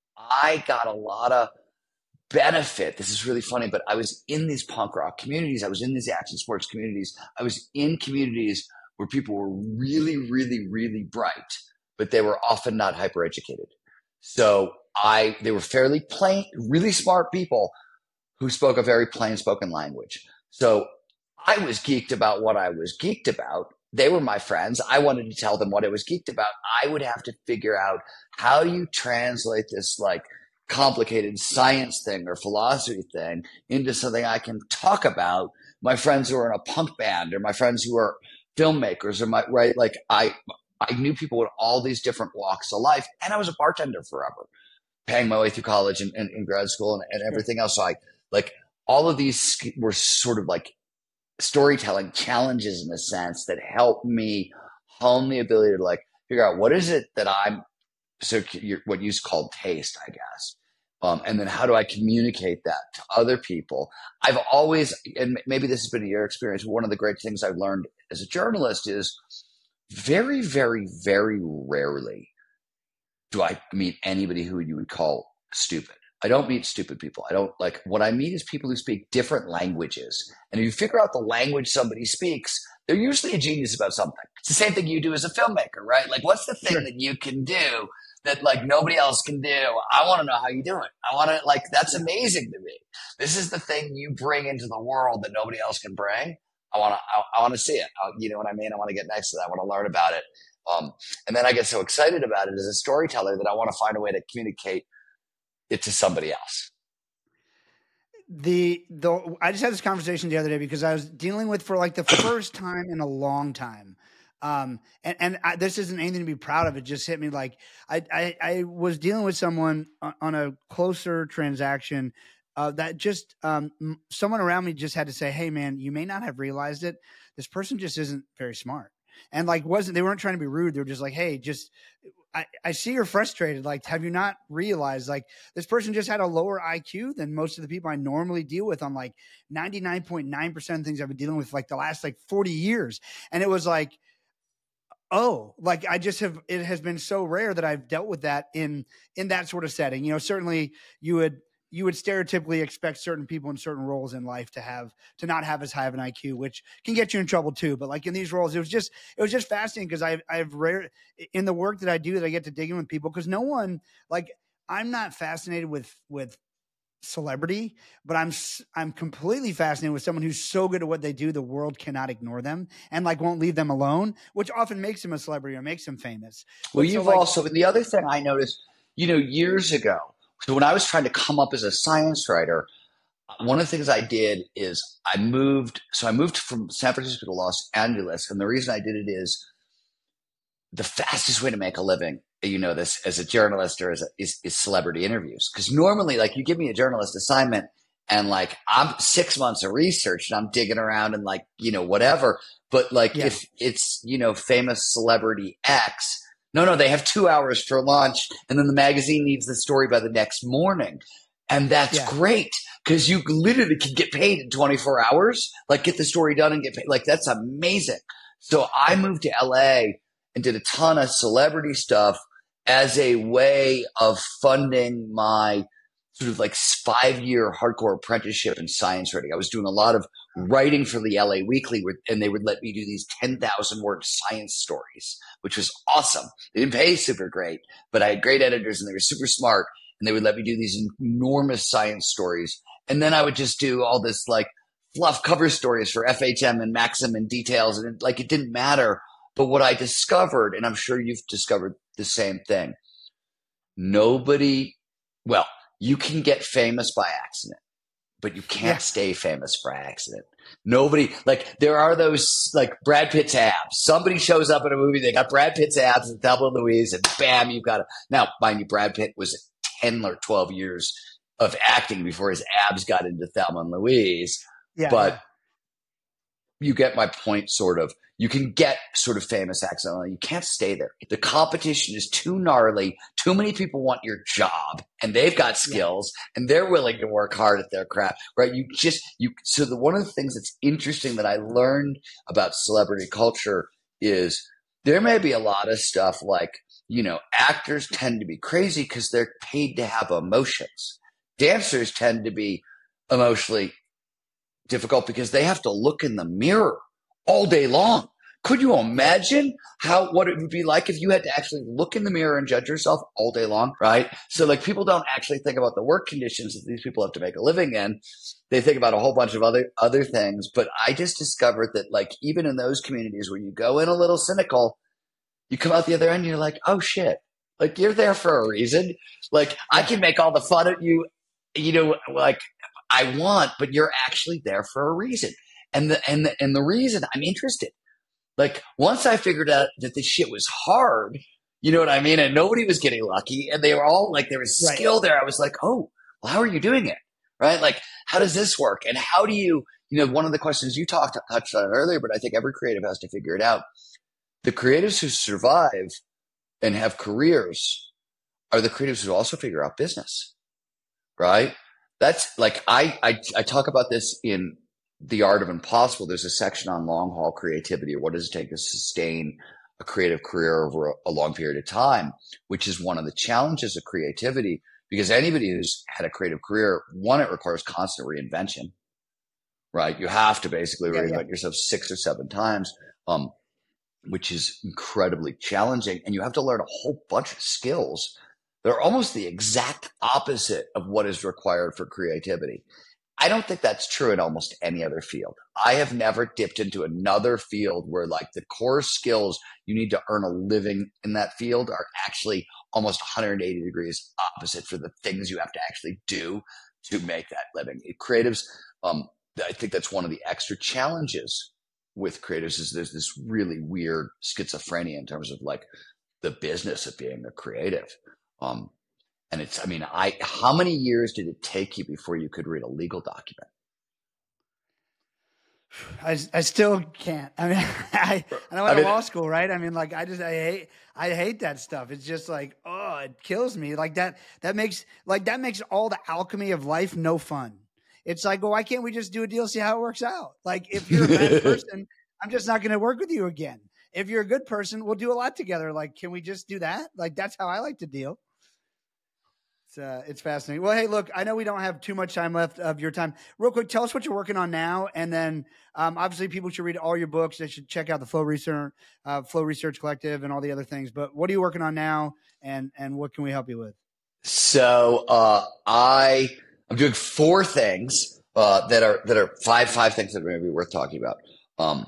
I got a lot of benefit. This is really funny, but I was in these punk rock communities. I was in these action sports communities. I was in communities where people were really, really, really bright, but they were often not hyper educated. So I, they were fairly plain, really smart people who spoke a very plain spoken language. So I was geeked about what I was geeked about. They were my friends. I wanted to tell them what I was geeked about. I would have to figure out how do you translate this like complicated science thing or philosophy thing into something I can talk about. My friends who are in a punk band or my friends who are filmmakers or my, right? Like I, I knew people in all these different walks of life, and I was a bartender forever, paying my way through college and, and, and grad school and, and everything else. So I like all of these were sort of like storytelling challenges in a sense that helped me hone the ability to like figure out what is it that I'm so you're, what you call taste, I guess. Um, and then how do I communicate that to other people? I've always, and maybe this has been your experience, one of the great things I've learned as a journalist is very, very, very rarely do I meet anybody who you would call stupid. I don't meet stupid people. I don't like what I meet is people who speak different languages. And if you figure out the language somebody speaks, they're usually a genius about something. It's the same thing you do as a filmmaker, right? Like, what's the thing sure. that you can do that like nobody else can do? I want to know how you do it. I want to like, that's amazing to me. This is the thing you bring into the world that nobody else can bring. I want to, I, I want to see it. I, you know what I mean? I want to get next to that. I want to learn about it. Um, and then I get so excited about it as a storyteller that I want to find a way to communicate it to somebody else. The, the, I just had this conversation the other day because I was dealing with for like the first time in a long time. Um, and, and I, this isn't anything to be proud of. It just hit me like I, I, I was dealing with someone on, on a closer transaction uh, that just um, someone around me just had to say, hey man, you may not have realized it. This person just isn't very smart. And like, wasn't, they weren't trying to be rude. They were just like, hey, just, I, I see you're frustrated. Like, have you not realized like this person just had a lower I Q than most of the people I normally deal with on like ninety-nine point nine percent of things I've been dealing with like the last like forty years. And it was like, oh, like I just have, it has been so rare that I've dealt with that in, in that sort of setting. You know, certainly you would, you would stereotypically expect certain people in certain roles in life to have, to not have as high of an I Q, which can get you in trouble too. But like in these roles, it was just, it was just fascinating because I've, I've rare in the work that I do that I get to dig in with people because no one, like I'm not fascinated with, with celebrity, but I'm, I'm completely fascinated with someone who's so good at what they do, the world cannot ignore them and like won't leave them alone, which often makes them a celebrity or makes them famous. Well, but you've so like, also, the other thing I noticed, you know, years ago, so when I was trying to come up as a science writer, one of the things I did is I moved. So I moved from San Francisco to Los Angeles. And the reason I did it is the fastest way to make a living, you know, this as a journalist or as a, is, is celebrity interviews. Because normally, like you give me a journalist assignment and like I'm six months of research and I'm digging around and like, you know, whatever. But like yeah. if it's, you know, famous celebrity X, no, no, they have two hours for lunch and then the magazine needs the story by the next morning. And that's yeah. great because you literally can get paid in twenty-four hours, like get the story done and get paid. Like that's amazing. So I moved to L A and did a ton of celebrity stuff as a way of funding my sort of like five year hardcore apprenticeship in science writing. I was doing a lot of writing for the L A Weekly and they would let me do these ten thousand word science stories, which was awesome. They didn't pay super great, but I had great editors and they were super smart and they would let me do these enormous science stories. And then I would just do all this like fluff cover stories for F H M and Maxim and Details. And it, like, it didn't matter. But what I discovered, and I'm sure you've discovered the same thing, nobody, well, you can get famous by accident, but you can't yeah. stay famous by accident. Nobody, like, there are those, like, Brad Pitt's abs. Somebody shows up in a movie, they got Brad Pitt's abs and Thelma and Louise, and bam, you've got it. Now, mind you, Brad Pitt was ten or twelve years of acting before his abs got into Thelma and Louise. Yeah, but yeah. you get my point, sort of. You can get sort of famous accidentally. You can't stay there. The competition is too gnarly. Too many people want your job and they've got skills yeah. and they're willing to work hard at their craft, right? You just, you, so the, one of the things that's interesting that I learned about celebrity culture is there may be a lot of stuff like, you know, actors tend to be crazy because they're paid to have emotions. Dancers tend to be emotionally difficult because they have to look in the mirror all day long. Could you imagine how what it would be like if you had to actually look in the mirror and judge yourself all day long, right? So like people don't actually think about the work conditions that these people have to make a living in. They think about a whole bunch of other other things. But I just discovered that like even in those communities where you go in a little cynical, you come out the other end and you're like, oh shit, like you're there for a reason. Like I can make all the fun of you, you know, like I want, but you're actually there for a reason. And the and the and the reason I'm interested. Like once I figured out that this shit was hard, you know what I mean? And nobody was getting lucky and they were all like, there was Right. skill there. I was like, oh, well, how are you doing it? Right? Like, how does this work? And how do you, you know, one of the questions you talked touched on earlier, but I think every creative has to figure it out. The creatives who survive and have careers are the creatives who also figure out business, right? That's like, I, I, I talk about this in The Art of Impossible. There's a section on long haul creativity, or what does it take to sustain a creative career over a, a long period of time, which is one of the challenges of creativity, because anybody who's had a creative career, one, it requires constant reinvention, right? You have to basically Yeah, reinvent yeah. yourself six or seven times, um, which is incredibly challenging. And you have to learn a whole bunch of skills that are almost the exact opposite of what is required for creativity. I don't think that's true in almost any other field. I have never dipped into another field where like the core skills you need to earn a living in that field are actually almost one hundred eighty degrees opposite for the things you have to actually do to make that living. Creatives, um, I think that's one of the extra challenges with creatives is there's this really weird schizophrenia in terms of like the business of being a creative. Um, and it's, I mean, I, how many years did it take you before you could read a legal document? I, I still can't. I mean, I, I went I mean, to law school, right? I mean, like, I just, I hate, I hate that stuff. It's just like, oh, it kills me. Like that, that makes, like, that makes all the alchemy of life no fun. It's like, well, why can't we just do a deal, see how it works out? Like, if you're a bad person, I'm just not going to work with you again. If you're a good person, we'll do a lot together. Like, can we just do that? Like, that's how I like to deal. It's, uh, it's fascinating. Well, hey, look, I know we don't have too much time left of your time. Real quick, tell us what you're working on now, and then um, obviously people should read all your books. They should check out the Flow Research, uh, Flow Research Collective, and all the other things. But what are you working on now, and and what can we help you with? So uh, I I'm doing four things uh, that are that are five five things that are maybe worth talking about. Um,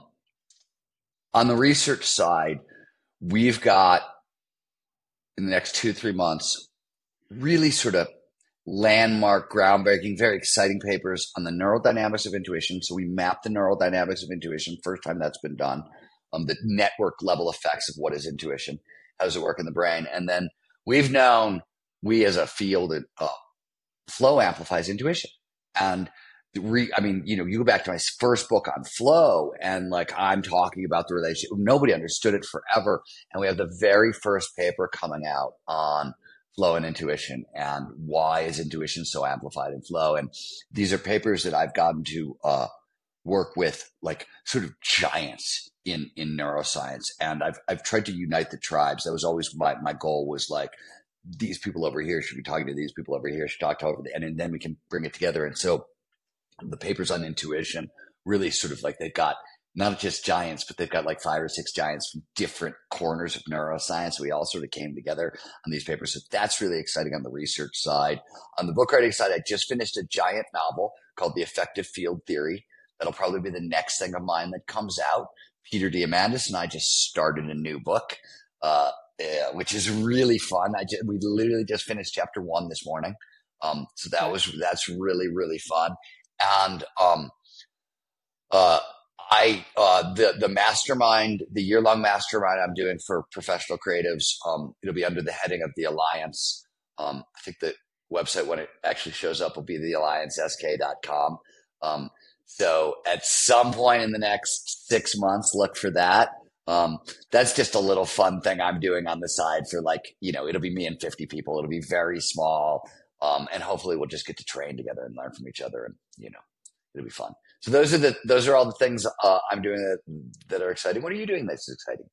on the research side, we've got in the next two three months really sort of landmark, groundbreaking, very exciting papers on the neurodynamics of intuition. So we map the neurodynamics of intuition. First time that's been done. Um, the network level effects of what is intuition. How does it work in the brain? And then we've known, we as a field, uh, flow amplifies intuition. And re, I mean, you know, you go back to my first book on flow and like I'm talking about the relationship. Nobody understood it forever. And we have the very first paper coming out on flow and intuition and why is intuition so amplified in flow. And these are papers that I've gotten to uh, work with like sort of giants in, in neuroscience. And I've, I've tried to unite the tribes. That was always my, my goal was like, these people over here should be talking to these people over here, should talk to over the, and, and then we can bring it together. And so the papers on intuition really sort of like they've got not just giants, but they've got like five or six giants from different corners of neuroscience. We all sort of came together on these papers. So that's really exciting on the research side. On the book writing side, I just finished a giant novel called The Effective Field Theory. That'll probably be the next thing of mine that comes out. Peter Diamandis and I just started a new book, uh, uh, which is really fun. I just, we literally just finished chapter one this morning. Um, so that was, that's really, really fun. And, um, uh, I, uh, the, the mastermind, the year long mastermind I'm doing for professional creatives, um, it'll be under the heading of the Alliance. Um, I think the website when it actually shows up will be the alliance s k dot com. Um, so at some point in the next six months, look for that. Um, that's just a little fun thing I'm doing on the side for like, you know, it'll be me and fifty people. It'll be very small. Um, and hopefully we'll just get to train together and learn from each other and, you know, it'll be fun. So those are the, those are all the things, uh, I'm doing that, that are exciting. What are you doing that's exciting?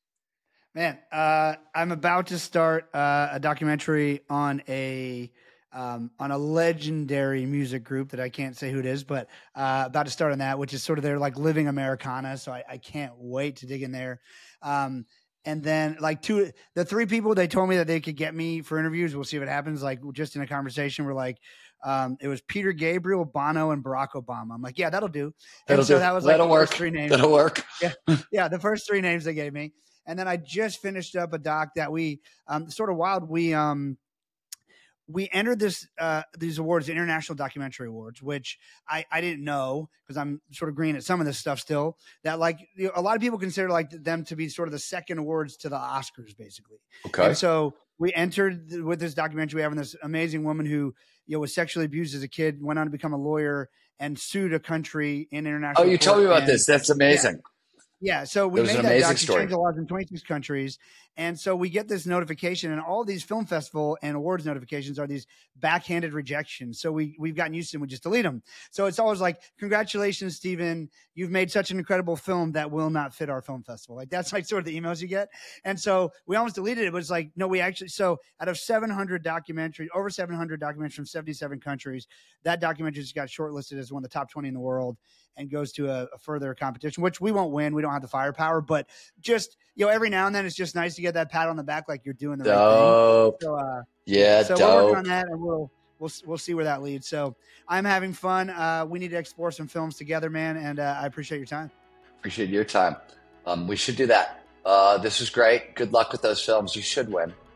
Man, uh, I'm about to start uh, a documentary on a, um, on a legendary music group that I can't say who it is, but uh, about to start on that, which is sort of their like living Americana. So I, I can't wait to dig in there. Um, and then like two, the three people they told me that they could get me for interviews. We'll see what happens. Like just in a conversation, we're like, um, it was Peter Gabriel, Bono, and Barack Obama. I'm like, yeah, that'll do. That'll and so do. that was like That'll the work. first three names. That'll work. Yeah, yeah, the first three names they gave me. And then I just finished up a doc that we um, sort of wild. We um, we entered this uh, these awards, the International Documentary Awards, which I, I didn't know because I'm sort of green at some of this stuff still. That like you know, a lot of people consider like them to be sort of the second awards to the Oscars, basically. Okay. And so we entered with this documentary. We have this amazing woman who you know was sexually abused as a kid, went on to become a lawyer, and sued a country in international. Oh, you told me about and, this. That's amazing. Yeah. Yeah, so we made that doc, changed the laws in twenty-six countries, and so we get this notification, and all these film festival and awards notifications are these backhanded rejections. So we we've gotten used to them, we just delete them. So it's always like, "Congratulations, Stephen, you've made such an incredible film that will not fit our film festival." Like that's like sort of the emails you get, and so we almost deleted it. But it's like, no, we actually. So out of seven hundred documentaries, over seven hundred documentaries from seventy-seven countries, that documentary just got shortlisted as one of the top twenty in the world, and goes to a, a further competition, which we won't win. We don't have the firepower, but just, you know, every now and then it's just nice to get that pat on the back, like you're doing the dope. right thing. So, uh, yeah, so dope. we're working on that, and we'll, we'll, we'll see where that leads. So I'm having fun. Uh, we need to explore some films together, man. And uh, I appreciate your time. Appreciate your time. Um, we should do that. Uh, this was great. Good luck with those films. You should win.